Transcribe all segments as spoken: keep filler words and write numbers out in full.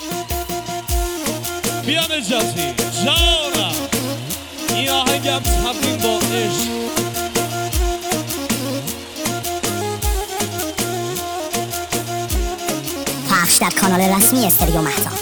بیا نجاتی جانم، این آهنگم تبدیل با عشق. پخش در کانال رسمی استریو مهتاب.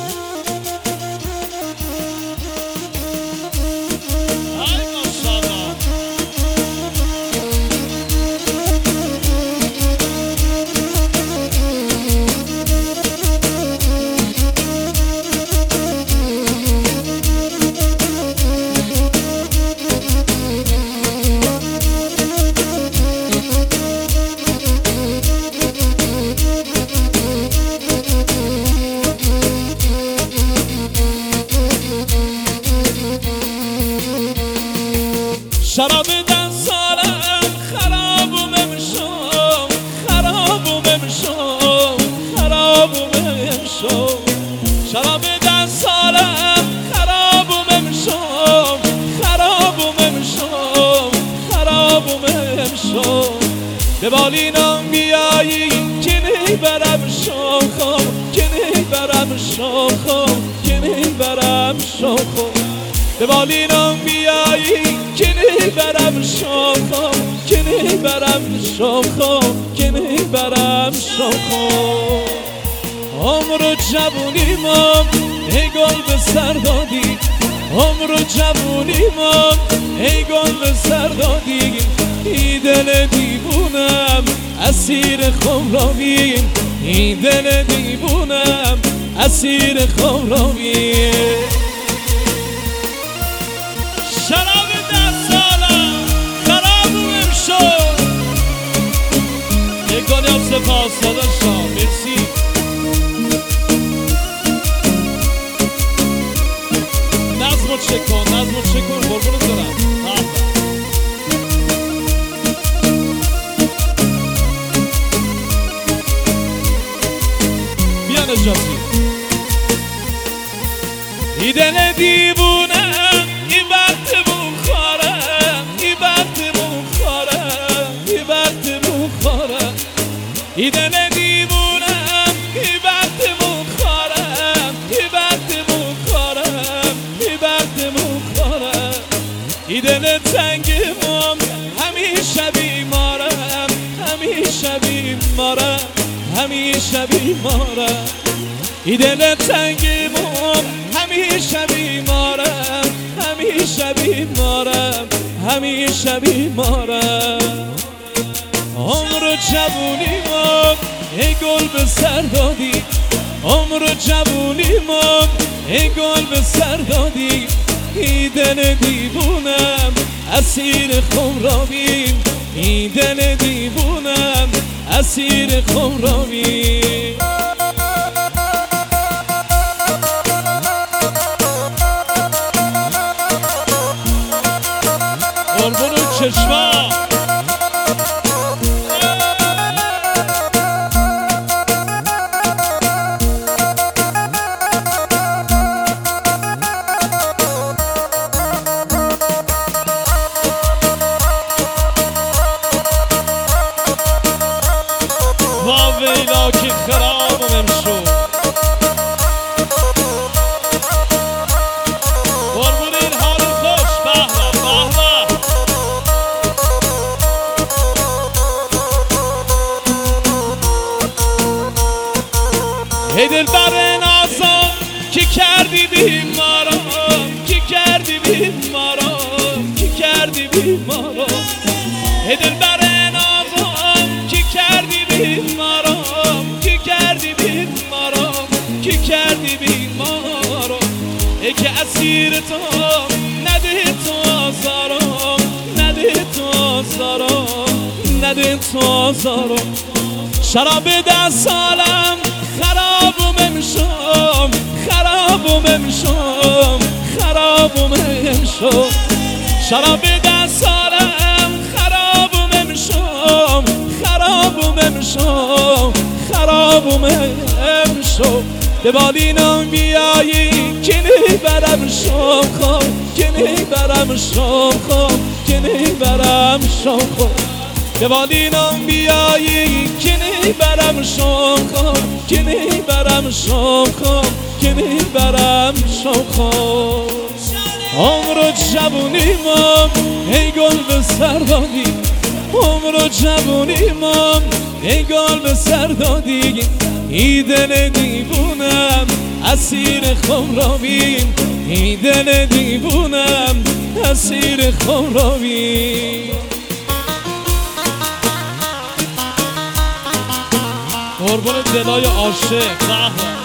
شراب دن سالم خرابم امشو، خرابم امشو، خرابم امشو. شراب دن سالم خرابم امشو، خرابم امشو، خرابم امشو. به بالینم بیایی که نیبرم شوخو، که نیبرم شوخو، که نیبرم شوخو. به بالینم بیایی که نیبرم شوخو، که نیبرم شوخو، که نیبرم شوخو. عمر جوونیمم ای گل به سر دادی، عمر جوونیمم ای گل به سر دادی. ای دل دیوونم اسیر خمراوی، ای دل دیوونم اسیر خمراوی. شراب دست سالم خرابم امشو. یک گلیاب سپاس داداشم، مرسی. نظم رو چک کن، نظم رو چک کن، قربونت دارم. بیا نجاتی. ای دل دیوونم ای وقت بخورم، ای وقت بخورم، ای وقت بخورم. ای دل دیوونم ای وقت بخورم، ای وقت بخورم، ای وقت بخورم. ای دل تنگم همیشه بیمارم، همیشه بیمارم، همیشه بیمارم. ای دل تنگم همیشه بیمارم، همیشه بیمارم، همیشه بیمارم. عمر جوونیمم ای گل به سر دادی، عمر جوونیمم ای گل به سر دادی. ای دل دیوونم اسیر خمراوی، ای دل دیوونم اسیر خمراوی. قربون چشما وا ویلا که خرابم امشو. قربون این حال خوش. به به به. ای دل بر نازم که کردی بیمارم، که کردی بیمارم، که کردی بیمارم. ای دل بر نازم که کردی بیمارم، که کردی بیمارم، که کردی بیمارم. ای که اسیر تو نده تو آزارم، نده تو آزارم، نده تو آزارم. شراب دست سالم خرابم امشو، خرابم امشو، خرابم امشو. شراب دست سالم خرابم امشو، خرابم امشو، خرابم امشو. به بالینم بیایی که نیبرم شوخو، که نیبرم شوخو، که نیبرم شوخو. به بالینم بیایی که نیبرم برم شوخو که میبرم شوخو که میبرم شوخو عمر و جوونیمم ای گل به سر دادی عمر و جوونیمم ای گل به سر دادی ای دل دیوونم اسیر خمراوی ای دل دیوونم اسیر خمراوی قربون دلای عاشق.